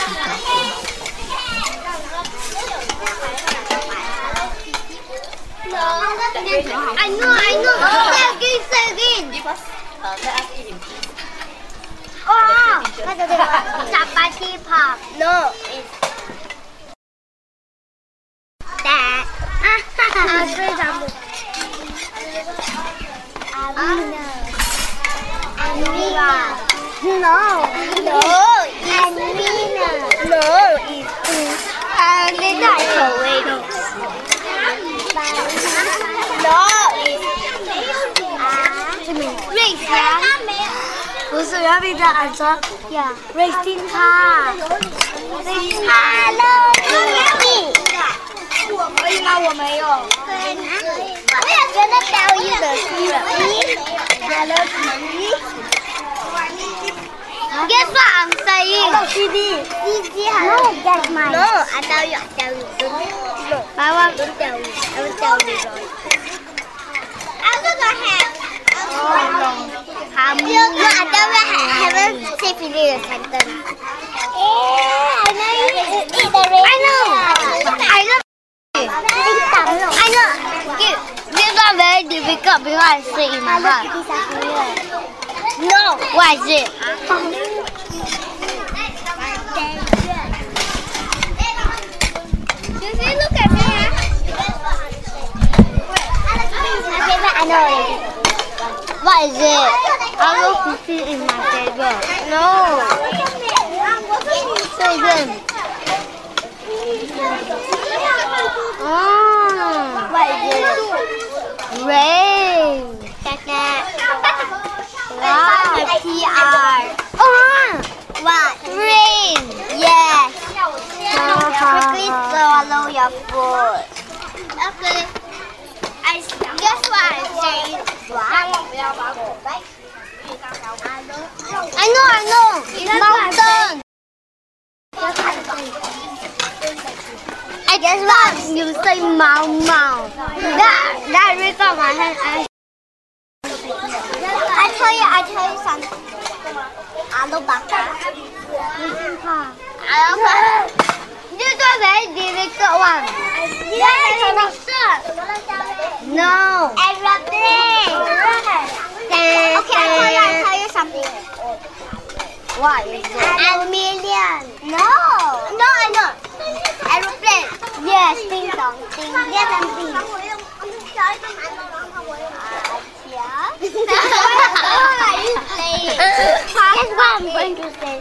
I know. Say again. Oh, chapati pop. No, it's that. Amina. No,不是要被他按说呀 ，Racing car， Hello Kitty， 我可以吗？我没有。我也觉得表演的是 Hello Kitty。Guess what I'm saying? Hello Kitty. No, that's mine. No, I tell you. No. I won't tell you. I will tell you. I'm gonna have. No, I haven't finished the sentence. I know. This one very difficult because I say in my heart. No. What is it? Look at me. I know it. What is it? Hello Kitty is my favorite. No. So good. What is it? Rain. Wow. PR. What? Rain. Yes. Quickly swallow your food. Okay. Guess what I say? I know. Mountain. I guess what you say mountain. That raised up my hand. I tell you something. Alubaka. This is a very difficult one. No. Aeroplane. Okay, I tell you something. What is it? A million. No, I know. Aeroplane. Yes, ding dong, ding. Yes, and ding. Guess what I'm going to say?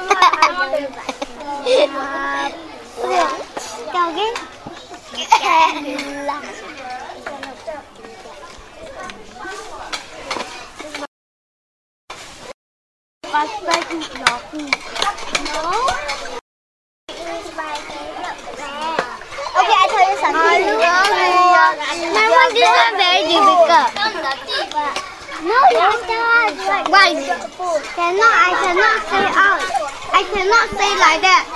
Okay, I tell you something. My one is very difficult. No, you cannot. Why? I cannot say out. I cannot say like that.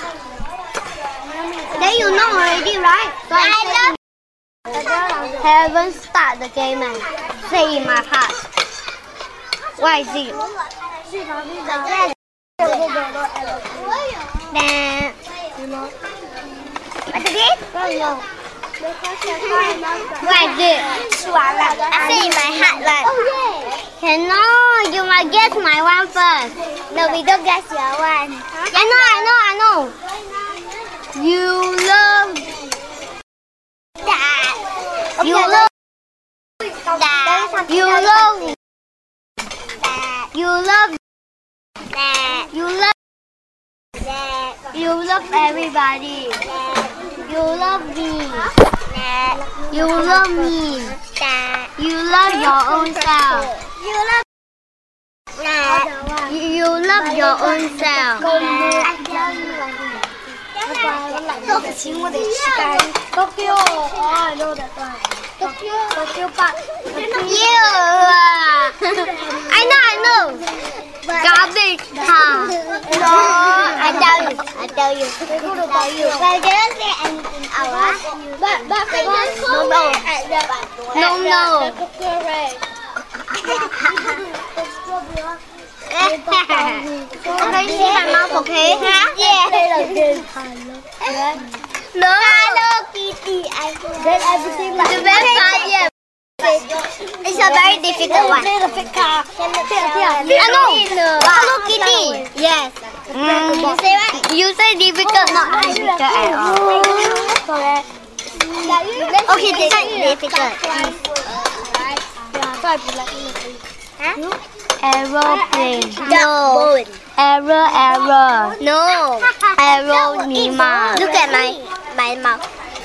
Then you know already, right? So I haven't start the game and say in my heart. What is it? Then what is it? What is it? I say in my heart like. Cannot. You must guess my one first. No, we don't guess your one. I know. You love that. You love that. You love that. You love that. You love that. You love everybody. You love me. You love me. You love your own self. You love your own self. Tokyo. I know that one. Tokyo Park. You. I know. Garbage. No, I tell you. But they don't say anything else. No. Okay, see my mouth, okay? Yeah. No. Hello Kitty. Then everything like the very fun. It's a very difficult one. No. Hello Kitty. Yes. You say what? You say difficult, not difficult at all. Okay, this one is difficult. Aeroplane. No. Arrow. No. Arrow, Nima. Look at my mouth.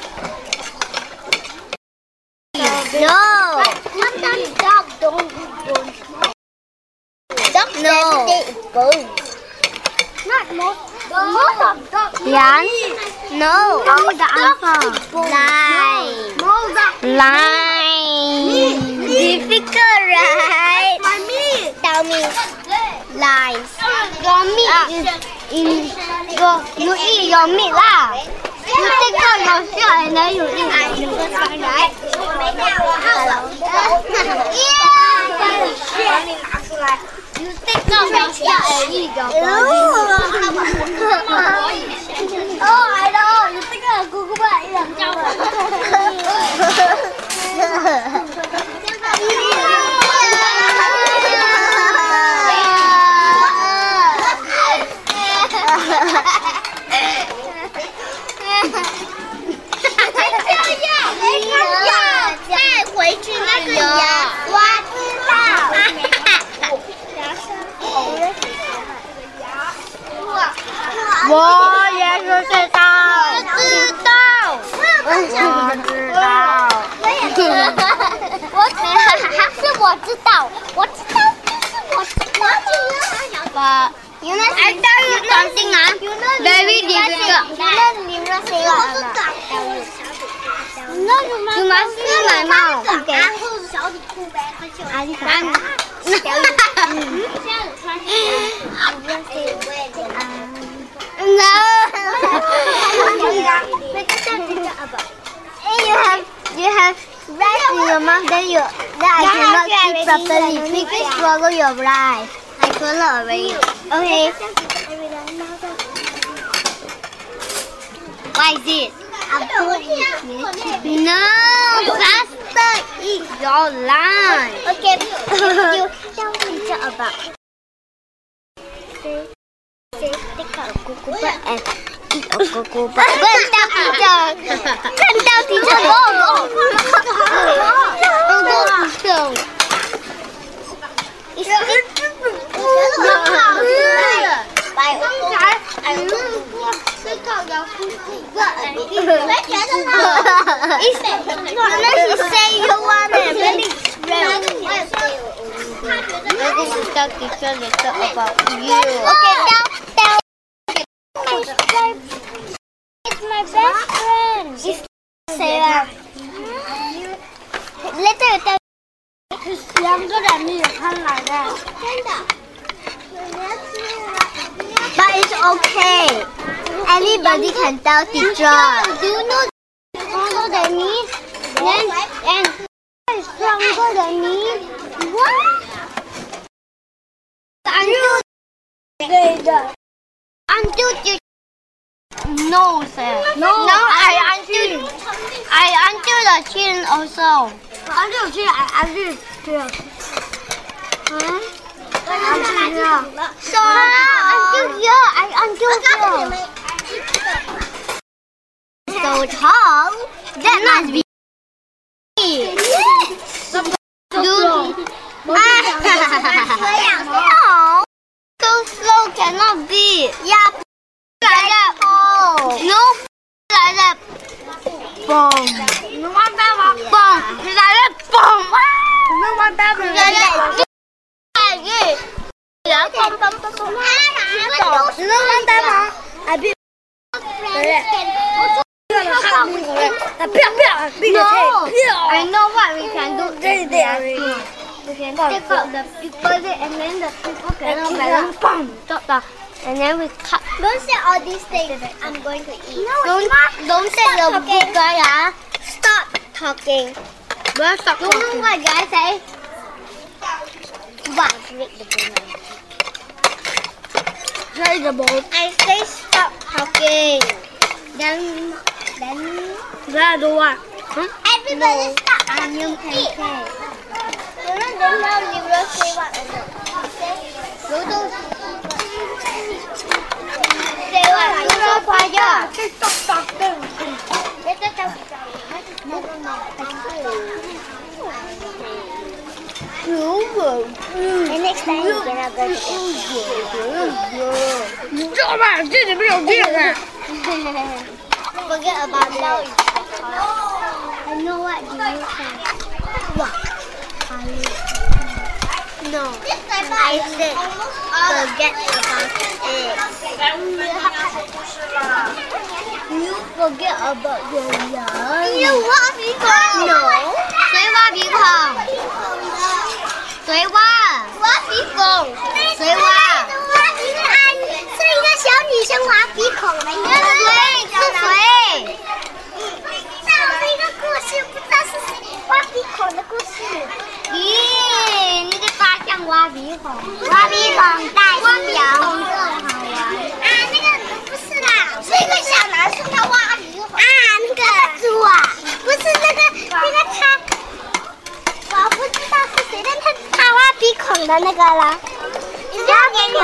No. Sometimes dogs don't eat bones. Dogs every day eat bones. Not most. Most of dogs. Yan? No. Only the answer. Line. Difficult, right? Tell me. Lines. Your meat is in you eat your meat lah. You take out your shell and then you eat the first one, right? You take out your shell and eat your body. Oh, I know. You take out a cucumber and eat a我也是知道。But I tell you something, very difficult. You must see my mouth. Okay. No. You have rice in your mouth, then I cannot eat properly. Please swallow your rice. I swallow already. Okay. What is this? No, faster eat your lunch. Okay, you tell teacher about. Say take out a cucumber and eat a cucumber. Go and tell teacher. Go and tell teacher. Go. Unless you say you want it, really tell teacher later about you. Okay, tell. It's my best friend. Say that. Later you tell. 2个人没有看来的。真的。But it's okay. Anybody can tell teacher. Do you know stronger than me? And stronger than me? What? Until you no, sir. No, I until the chin also. Until chin, I until here. Huh? Until here. So until here, I until here. So tall. That must be. No. So slow cannot be. Yeah. Like that. Oh. No. Like that. Boom. No one better. Boom. Like that. Boom. No one better. Like that. No one better. I be. No. I know what we can do. We can take out the people and then the people cannot balance. Boom. Stop. And then we cut. Don't say all these things I'm going to eat. No, don't say the good guy. Stop talking. Don't know what guys say. What? Play the ball. I say stop talking. Then ra do what? Everybody stop talking. Pancake. Then now you will say what? Noodles. Say what? Noodles fire. Stop talking. And next time you cannot go together. Forget about that. I know what you say. What? No. I said forget about it. You forget about your young. You what people? No. Say what people? Say what? What people? Say what? 是一个小女生挖鼻孔的一个。对，是谁？那是一个故事，不知道是谁挖鼻孔的故事。咦，那个大象挖鼻孔，挖鼻孔大西洋，好玩。啊，那个不是啦，是一个小男生他挖鼻孔。啊，那个猪啊，不是那个他。我不知道是谁，但他挖鼻孔的那个了。挖鼻孔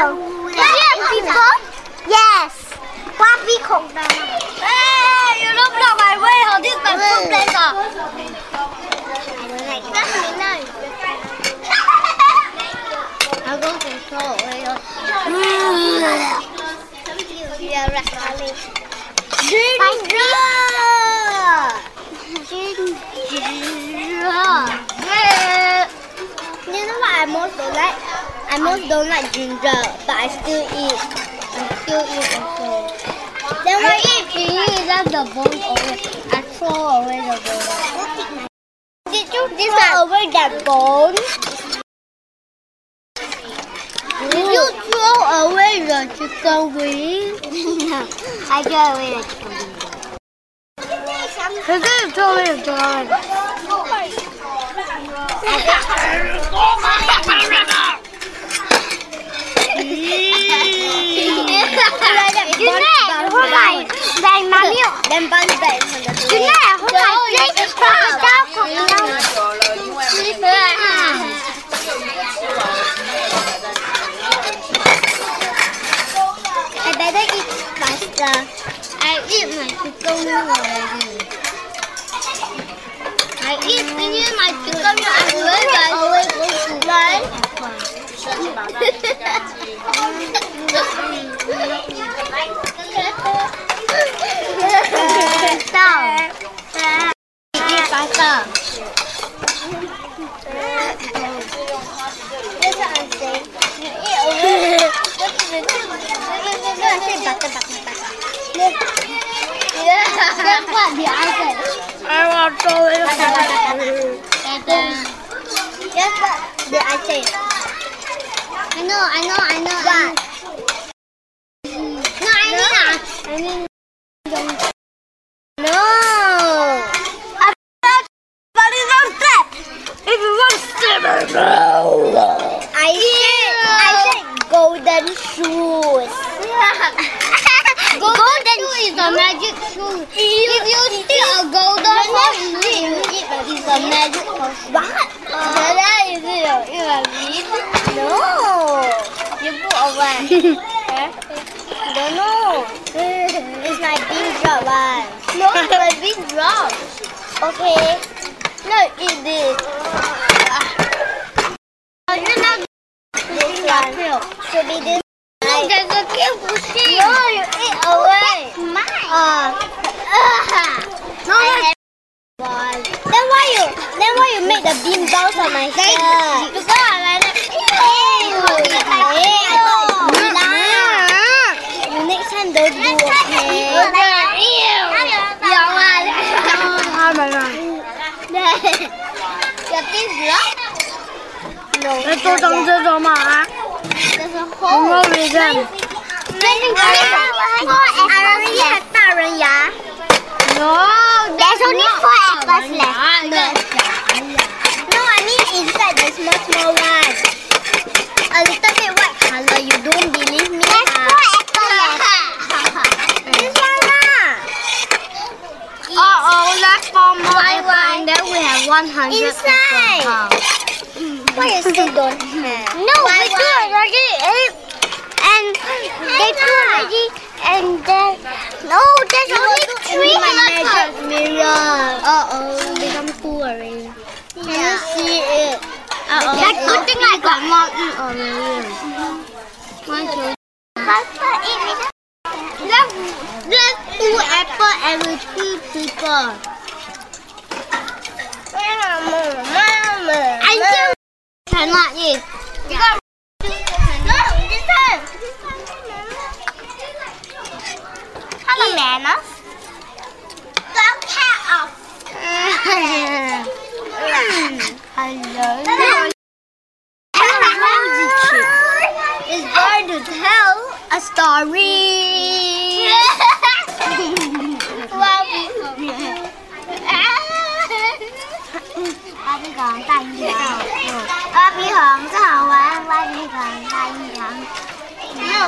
？Yes， 挖鼻孔的。哎 ，you look like my way， 好听本不对的。I'll go control. You know what I most don't like? I most don't like ginger, but I still eat. Also. Then when I finish the bone away, I throw away the bone. Did you throw away that bone? Did you throw away the chicken wing? No, I threw away the chicken wing. How can you throw away the chicken wing? Đây mà miêu đem bắn về cái này không phải lấy sao không nhau I better eat faster. I eat my chicken wing already. I eat finish my chicken wing. I'm always go to bed. Stop. Eat faster. That's what I'm saying. You eat away. That's what the I said. I want to eat. That's what the I said. I know. What? No, I mean. No. But it's not that. If you want to no. I said golden shoes. Golden shoe is a magic shoe. If you steal a golden shoe, it's a magic shoe. What? No. You put away. Don't know. It's my big drop one. No, it's my big drop. Okay. No, eat this. This one should be this. No, there's a careful thing. No, you eat away. Mine. No, Then why you make the bean balls on my shirt? Because I like that. Next time don't do, okay? Your teeth blocked? No. There's a hole. No reason. I already have 大人牙. No. There's only 4 apples left. No, I mean inside the small one. A little bit white color. You don't believe me? There's 4 100 Inside. Why you still don't have? No, we do already. And they do already. And then no, there's only 300. Mirror. Become full already. Can you see it? That good thing I got more already. Papa, eat me. There's 2 apples every 2 people. I still cannot eat. No, this time. How about bananas? Don't cut off. Hello. Is going to tell a story. Ba Bi còn tay gì đâu. Ba Bi hòn rất hào quá. Ba Bi còn tay gì không? No.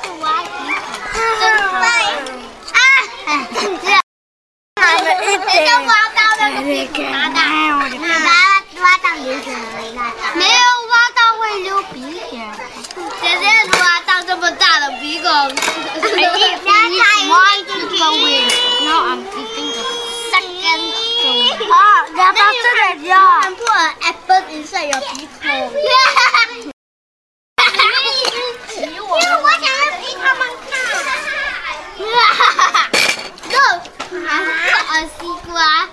Trong hoa tao đâu có bị hoa tao lưu trời là 没有挖到会流鼻血。姐姐挖到这么大的鼻孔。Why did you win? Now I'm eating the second one. Oh, they're about to get You can put an apple inside your 鼻孔。 我想要逼他们看。 Go，西瓜。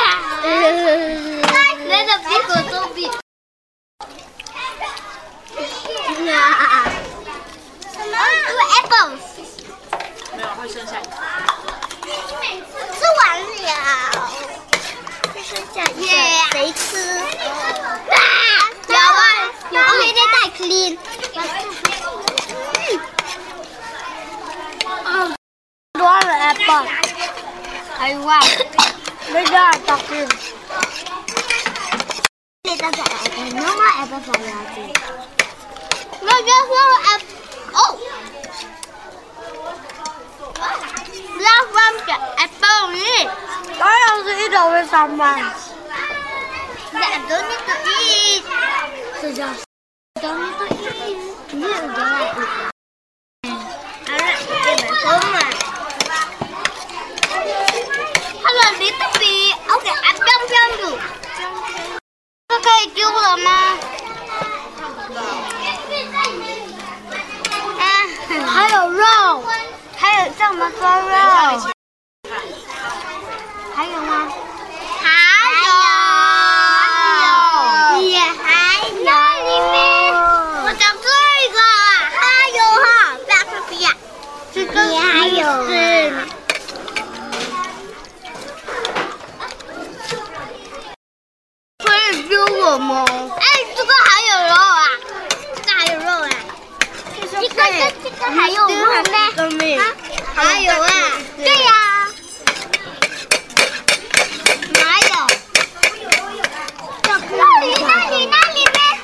你的鼻孔都比。 Two apples。 没有，会剩下一个。 吃完了，只剩下一个，谁吃？ 有啊，有啊。 Okay, they die clean. One apple. I want. They are talking. No more apple for you. No, just one apple. Oh. Last one the apple only. I want to eat with someone. I don't need to eat. So just Don't need to eat. you don't like it. I like to eat my home. Hello, little bit. Okay, 不用煮。这可以丢了吗？还有肉，还有这么多肉。还有吗？ 也还有。那里面， 我找这个啊， 还有哈，不要说不要。 这个也还有是。可以丢我吗？哎，这个还有肉啊！ 这还有肉哎。这个还有肉咩？ 还有啊！ 对呀。 哪有？ 那里面。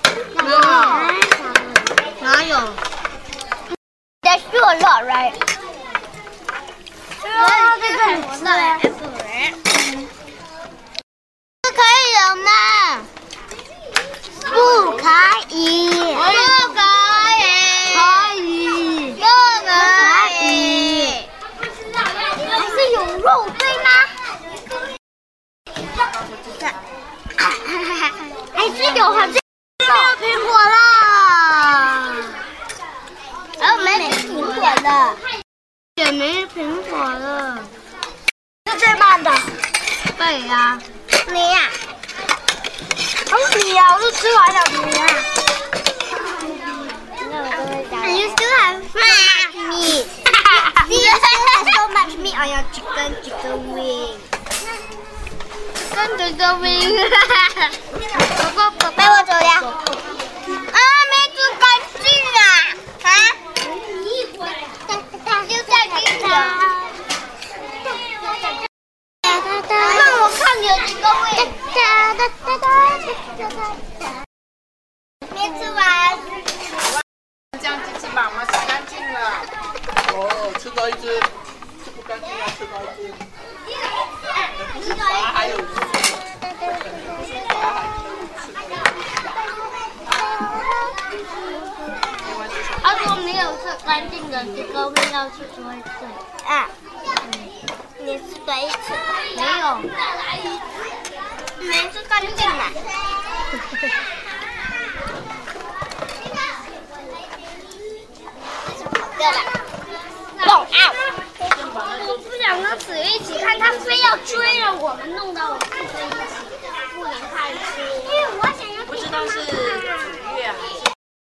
哪有？ There's still a lot, right? 这个很大。这可以了吗？ 不可以。 不可以。 可以。 不可以。 还是有肉，对吗？还是有很多没有苹果了。 没苹果的。 也没苹果了。 是最慢的。 对呀。 你呀？ 你呀，我都吃完了你呀。 And you still have so much meat. See, you still have so much meat on your chicken wing. 跟着个 wing。 带我走呀！ 啊，没煮干净啊！啊？就在地上。那我看你有几个位？ 没吃完。 这样机器把妈洗干净了。哦，吃到一只，吃不干净要吃到一只。还有。 是干净的，这个味道是多一次。 啊，你吃多一次？ 没有。 没吃干净的。跑掉了。蹦啊！ 我不想跟子月一起看，他非要追着我们，弄到我们跟一起不能看书。因为我想要。 不知道是子月还是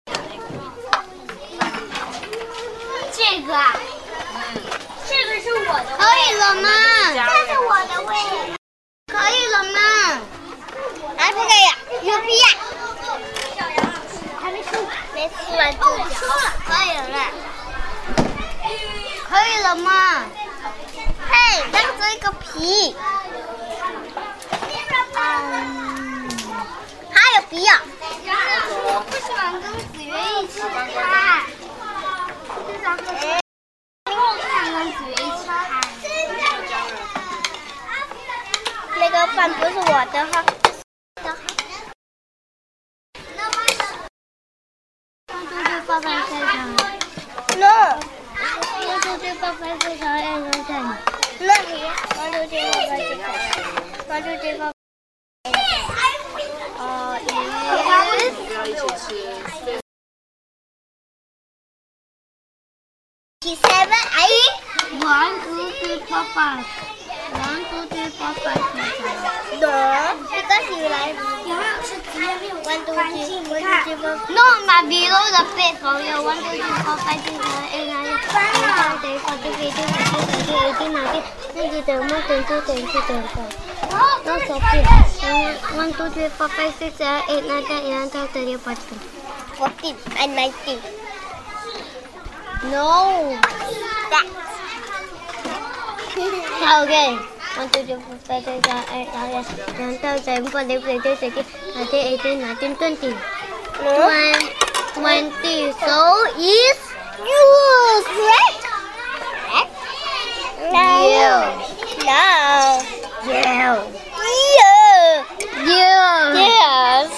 这个啊，这个是我的。 可以了吗？这是我的味。可以了吗？啊，不可以，有屁呀！ 还没吃完。 没吃完就吃了。 可以了。可以了吗？嘿，那个这个皮。还有皮啊！ 我不喜欢跟子月一起看。我不想跟子月一起看。 那个饭不是我的哈。 爸爸在场。 No。 1, 2, 3, 4, 5, 6, 7, 8, 9, 10. No. 1, 2, 3, 4, 5, 6, 7, 1, 2, 3, 4. 不要一起吃。 7, 8. 1, 2, 3, 4, 5. 1, 2, 3, 4, 5, 6. No. Because you like. 1, 2, 3, 4. No, my below the bed for you. 1, 2, 3, 4, 5, 6, 7, 8, 9, 10, 11, 12, 13, 14, 15, 16, 17, 18, 19, 20, 21, 22, 23, 24. No, Sophie. 1, 2, 3, 4, 5, 6, 7, 8, 9, 10, 11, 12, 13, 14. 14 and 19. No. That. Okay. 1, 2, 3, 4, 5, 6, 7, 8, 9, 10, 11, 12, 13, 14, 15, 16, 17, 18, 19, 20. 20. So is You correct? No. you. No. You. You. You. Yes.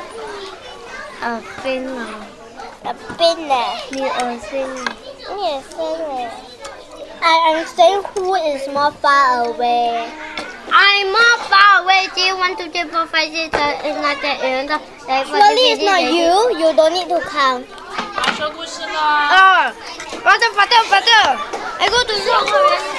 A finger. A pinner. You a finger. Yes, finger. I am saying who is more far away. I'm more far away. 1, 2, 3, 4, 5, 6, 7, 8, 9, 10, 11, 12, 13, 14, Surely it's 15, not 16. you. You don't need to count. 说故事了。 Father. I go to show